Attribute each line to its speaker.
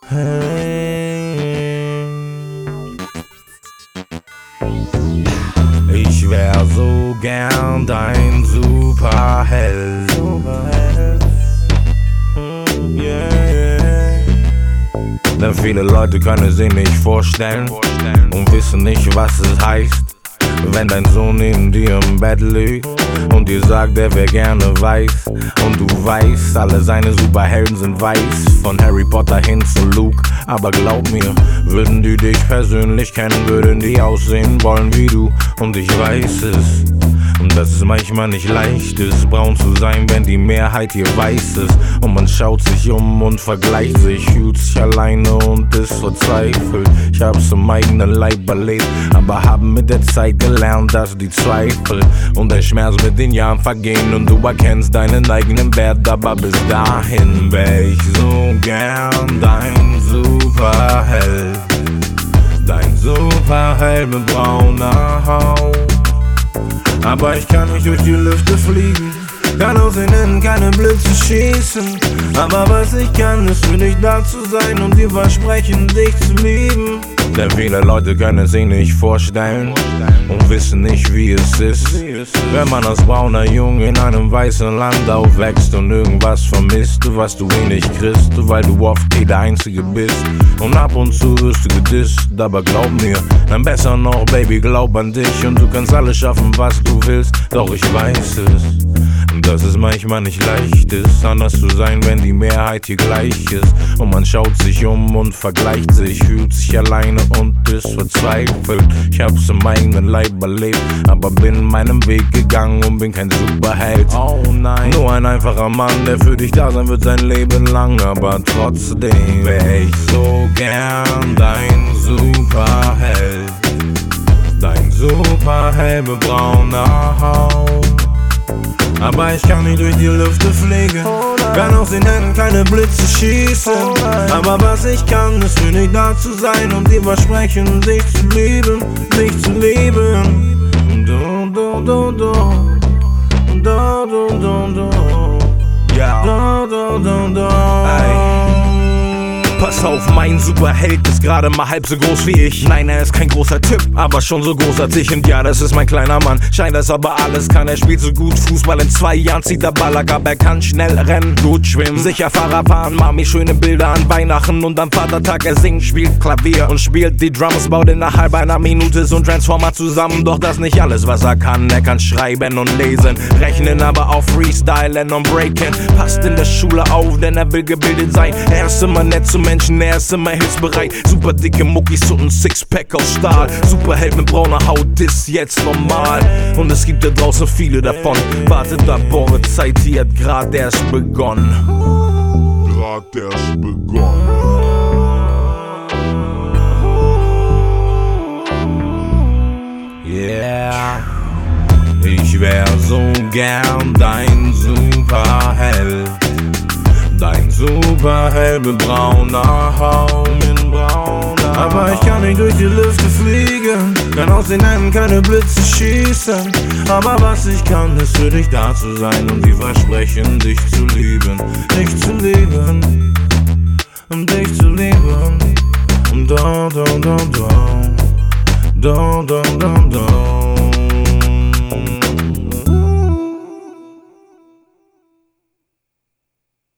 Speaker 1: Ich wär so gern dein Superheld. Denn viele Leute können sich nicht vorstellen und wissen nicht, was es heißt, wenn dein Sohn neben dir im Bett liegt und dir sagt, er wär gerne weiß. Und du weißt, alle seine Superhelden sind weiß, von Harry Potter hin zu Luke. Aber glaub mir, würden die dich persönlich kennen, würden die aussehen wollen wie du. Und ich weiß es, und dass es manchmal nicht leicht ist, braun zu sein, wenn die Mehrheit hier weiß ist. Und man schaut sich um und vergleicht sich, fühlt sich alleine und ist verzweifelt. Ich hab's im eigenen Leib erlebt, aber hab mit der Zeit gelernt, dass die Zweifel und der Schmerz mit den Jahren vergehen und du erkennst deinen eigenen Wert. Aber bis dahin wär ich so gern dein Superheld. Dein Superheld mit brauner Haut. Aber ich kann nicht durch die Lüfte fliegen, kann aus innen keine Blitze schießen. Aber was ich kann, ist für dich da zu sein und dir versprechen, dich zu lieben. Denn viele Leute können sich nicht vorstellen und wissen nicht, wie es ist, wenn man als brauner Junge in einem weißen Land aufwächst und irgendwas vermisst, was du nicht kriegst, weil du oft der Einzige bist. Und ab und zu wirst du gedisst, aber glaub mir, dann besser noch, Baby, glaub an dich. Und du kannst alles schaffen, was du willst, doch ich weiß es, dass es manchmal nicht leicht ist, anders zu sein, wenn die Mehrheit hier gleich ist. Und man schaut sich um und vergleicht sich, fühlt sich alleine und ist verzweifelt. Ich hab's im eigenen Leib erlebt, aber bin meinem Weg gegangen und bin kein Superheld. Oh nein, nur ein einfacher Mann, der für dich da sein wird sein Leben lang. Aber trotzdem wär ich so gern dein Superheld. Dein Superheld mit brauner Haut. Aber ich kann nicht durch die Lüfte fliegen, kann aus den Händen keine Blitze schießen. Aber was ich kann, ist für dich da zu sein und dir versprechen, dich zu lieben, dich zu lieben. Do, do, do, do. Do, do, do, do. Ja. Do, do, do, do. Pass auf, mein Superheld ist gerade mal halb so groß wie ich. Nein, er ist kein großer Typ, aber schon so groß als ich. Und ja, das ist mein kleiner Mann, scheint das aber alles kann. Er spielt so gut Fußball, in 2 Jahren zieht er Ballack ab. Er kann schnell rennen, gut schwimmen, sicher Fahrrad fahren. Mami schöne Bilder an Weihnachten und am Vatertag. Er singt, spielt Klavier und spielt die Drums. Baut innerhalb einer Minute so ein Transformer zusammen. Doch das nicht alles, was er kann. Er kann schreiben und lesen, rechnen, aber auch freestylen und breaken. Passt in der Schule auf, denn er will gebildet sein. Er ist immer nett zu Menschen, er ist immer hilfsbereit. Super dicke Muckis und ein Sixpack aus Stahl. Superheld mit brauner Haut ist jetzt normal. Und es gibt da draußen viele davon. Wartet ab, eure Zeit, die hat grad erst begonnen. Yeah. Ich wär so gern dein Superheld. Dein Superheld mit brauner Haut. Aber ich kann nicht durch die Lüfte fliegen, kann aus den Händen keine Blitze schießen. Aber was ich kann, ist für dich da zu sein und die versprechen, dich zu lieben, dich zu lieben, dich zu lieben. Do, do, do, do. Do, do, do, do.